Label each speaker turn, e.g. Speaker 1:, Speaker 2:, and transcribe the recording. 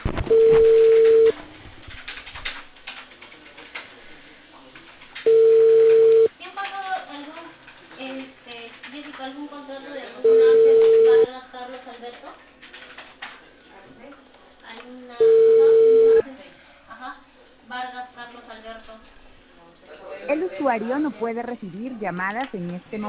Speaker 1: ¿Quién pagó Jessica, algún contrato de alguna Vargas Carlos Alberto? ¿Alguna? Ajá. Vargas Carlos Alberto.
Speaker 2: El usuario no puede recibir llamadas en este momento.